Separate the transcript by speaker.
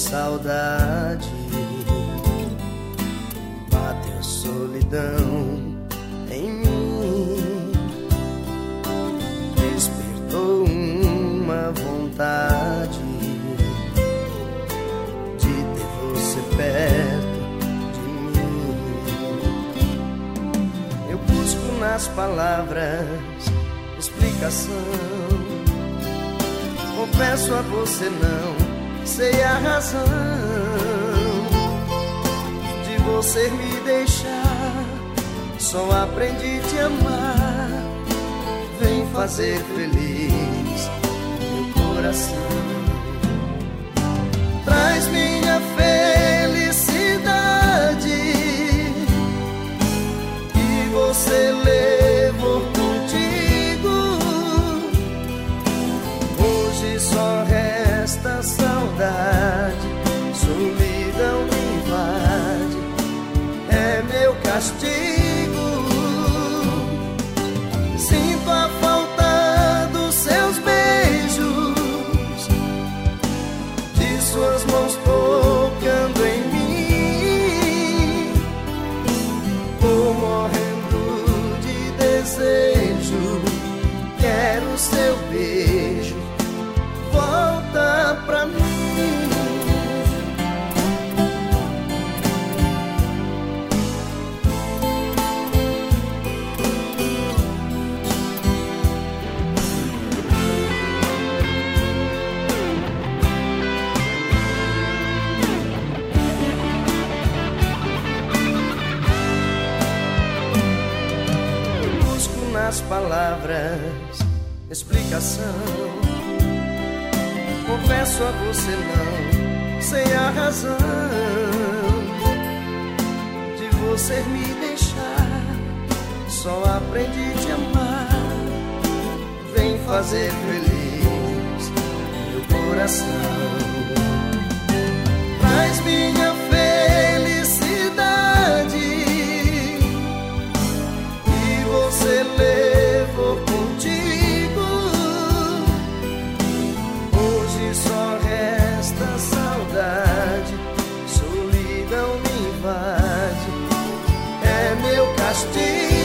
Speaker 1: saudade, bateu solidão em mim, despertou uma vontade de ter você perto de mim. Eu busco nas palavras explicação, confesso a você não sei a razão de você me deixar. Só aprendi a te amar. Vem fazer feliz meu coração. Traz minha felicidade que você levou contigo. Hoje só resta saudade, solidão me invade, é meu castigo. Sinto a falta dos seus beijos, de suas mãos tocando em mim. Tô morrendo de desejo, quero seu beijo, volta pra mim. Busco nas palavras explicação, confesso a você não sei a razão de você me deixar. Só aprendi a te amar. Vem fazer feliz meu coração. Traz minha felicidade que você levou contigo. Hoje só resta saudade, solidão me invade, é meu castigo.